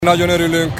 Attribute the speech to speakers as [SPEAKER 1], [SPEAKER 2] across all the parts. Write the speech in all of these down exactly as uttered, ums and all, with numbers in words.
[SPEAKER 1] Nagyon örülünk,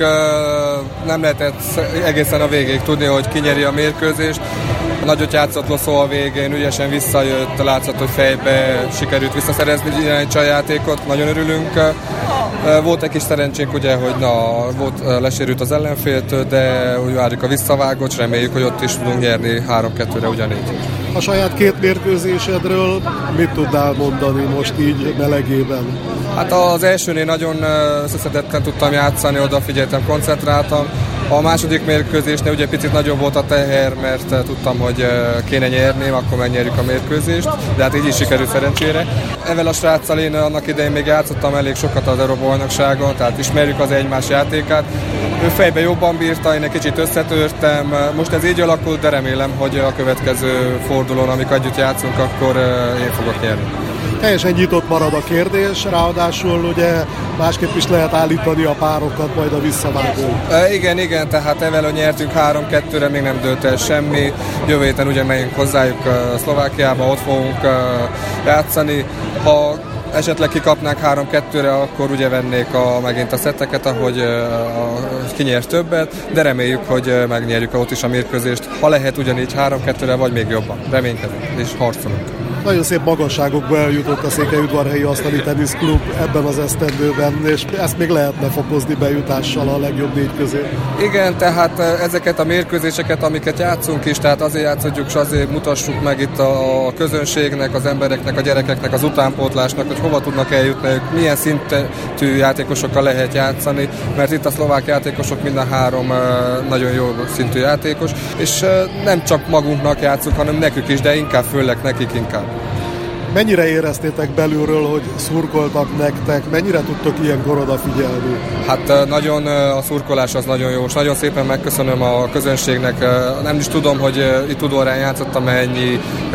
[SPEAKER 1] nem lehetett egészen a végéig tudni, hogy ki nyeri a mérkőzést. Nagyot játszott Loszó a végén, ügyesen visszajött, látszott, hogy fejbe sikerült visszaszerezni egy játékot. Nagyon örülünk. Volt egy kis szerencsénk, ugye, hogy na, volt, lesérült az ellenféltől, de úgy várjuk a visszavágót, és reméljük, hogy ott is tudunk nyerni három kettőre ugyanígy.
[SPEAKER 2] A saját két mérkőzésedről mit tudnál mondani most így melegében?
[SPEAKER 1] Hát az elsőnél nagyon összeszedetten tudtam játszani, odafigyeltem, koncentráltam. A második mérkőzésnél ugye picit nagyobb volt a teher, mert tudtam, hogy kéne nyerni, akkor megnyerjük a mérkőzést, de hát így is sikerült szerencsére. Ezzel a sráccal én annak idején még játszottam elég sokat az Európa-bajnokságon, tehát ismerjük az egymás játékát. Ő fejbe jobban bírta, én egy kicsit összetörtem. Most ez így alakult, de remélem, hogy a következő fordulón, amikor együtt játszunk, akkor én fogok nyerni.
[SPEAKER 2] Teljesen nyitott marad a kérdés, ráadásul ugye másképp is lehet állítani a párokat majd a visszavágón.
[SPEAKER 1] E, igen, igen, tehát evel nyertünk három kettőre, még nem dőlt el semmi. Jövő héten ugye megyünk hozzájuk Szlovákiába, ott fogunk játszani. Ha esetleg kikapnánk három kettőre, akkor ugye vennék a, megint a szetteket, ahogy a, kinyert többet, de reméljük, hogy megnyerjük ott is a mérkőzést. Ha lehet ugyanígy három kettőre, vagy még jobban. Reménykedünk és harcolunk.
[SPEAKER 2] Nagyon szép magasságokba eljutott a Székelyudvarhelyi Asztali Teniszklub ebben az esztendőben, és ezt még lehetne fokozni bejutással a legjobb négy közé.
[SPEAKER 1] Igen, tehát ezeket a mérkőzéseket, amiket játszunk is, tehát azért játszhatjuk, és azért mutassuk meg itt a közönségnek, az embereknek, a gyerekeknek, az utánpótlásnak, hogy hova tudnak eljutni, milyen szintű játékosokkal lehet játszani, mert itt a szlovák játékosok mind a három nagyon jó szintű játékos, és nem csak magunknak játszunk, hanem nekük is, de inkább főleg nekik inkább.
[SPEAKER 2] Mennyire éreztétek belülről, hogy szurkoltak nektek? Mennyire tudtok ilyenkor odafigyelni?
[SPEAKER 1] Hát nagyon a szurkolás az nagyon jó, és nagyon szépen megköszönöm a közönségnek. Nem is tudom, hogy itt Udvarhely játszottam ennyi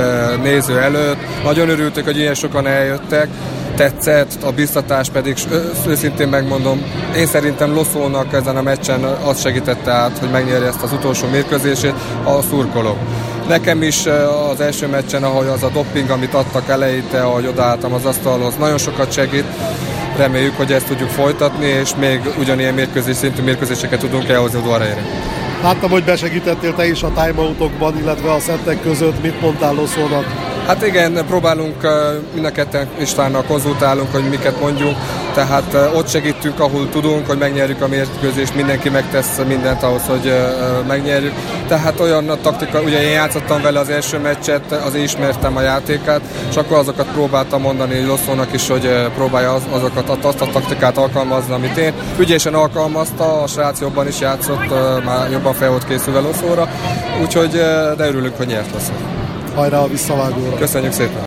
[SPEAKER 1] néző előtt. Nagyon örültök, hogy ilyen sokan eljöttek. Tetszett, a biztatás pedig őszintén megmondom, én szerintem Loszónak ezen a meccsen az segítette át, hogy megnyerje ezt az utolsó mérkőzését, a szurkolók. Nekem is az első meccsen, ahogy az a dopping, amit adtak eleinte, ahogy odaálltam az asztalhoz, nagyon sokat segít. Reméljük, hogy ezt tudjuk folytatni, és még ugyanilyen mérkőzés szintű mérkőzéseket tudunk elhozni Udvarhelyre.
[SPEAKER 2] Láttam, hogy besegítettél te is a timeoutokban, illetve a szettek között. Mit mondtál Loszónak?
[SPEAKER 1] Hát igen, próbálunk, mind a ketten Istvánnal konzultálunk, hogy miket mondjunk, tehát ott segítünk, ahol tudunk, hogy megnyerjük a mérkőzést, mindenki megtesz mindent ahhoz, hogy megnyerjük. Tehát olyan a taktika, ugye én játszottam vele az első meccset, azért ismertem a játékát, és akkor azokat próbáltam mondani Loszónak is, hogy próbálja az, azokat, azt a taktikát alkalmazni, amit én. Ügyesen alkalmazta, a srác jobban is játszott, már jobban fel volt készülve Loszóra, úgyhogy de örülünk, hogy nyert Loszó.
[SPEAKER 2] Hajrá a visszavágóra!
[SPEAKER 1] Köszönjük szépen!